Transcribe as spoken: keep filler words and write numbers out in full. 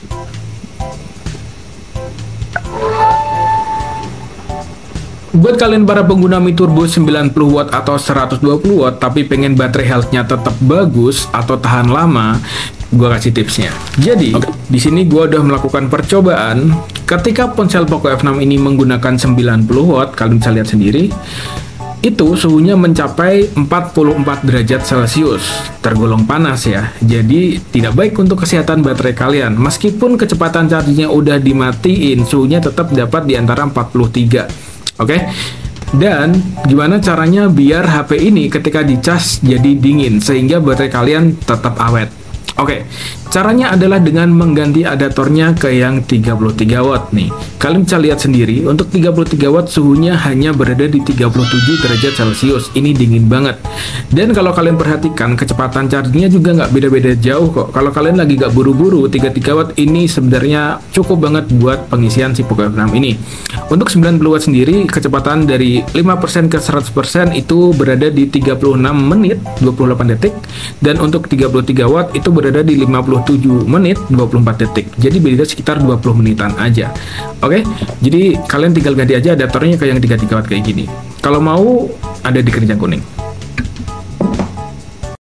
Buat kalian para pengguna Mi Turbo sembilan puluh watt atau seratus dua puluh watt tapi pengen baterai health-nya tetap bagus atau tahan lama, gua kasih tipsnya. Jadi, okay, di sini gua udah melakukan percobaan ketika ponsel Poco F enam ini menggunakan sembilan puluh watt, kalian bisa lihat sendiri. Itu suhunya mencapai empat puluh empat derajat Celcius, tergolong panas ya. Jadi tidak baik untuk kesehatan baterai kalian. Meskipun kecepatan chargingnya udah dimatiin, suhunya tetap dapat di antara empat puluh tiga. Oke, okay? Dan gimana caranya biar H P ini ketika dicas jadi dingin sehingga baterai kalian tetap awet? Oke, okay. Caranya adalah dengan mengganti adaptornya ke yang tiga puluh tiga watt nih. Kalian bisa lihat sendiri, untuk tiga puluh tiga watt suhunya hanya berada di tiga puluh tujuh derajat Celcius. Ini dingin banget. Dan kalau kalian perhatikan, kecepatan chargingnya juga nggak beda-beda jauh kok. Kalau kalian lagi nggak buru-buru, tiga puluh tiga watt ini sebenarnya cukup banget buat pengisian si Poco F enam ini. Untuk sembilan puluh watt sendiri, kecepatan dari lima persen ke seratus persen itu berada di tiga puluh enam menit dua puluh delapan detik. Dan untuk tiga puluh tiga watt itu berada di lima puluh tujuh menit dua puluh empat detik. Jadi beda sekitar dua puluh menitan aja. Oke, jadi kalian tinggal ganti aja adaptornya ke yang tiga puluh tiga watt kayak gini. Kalau mau, ada di keranjang kuning.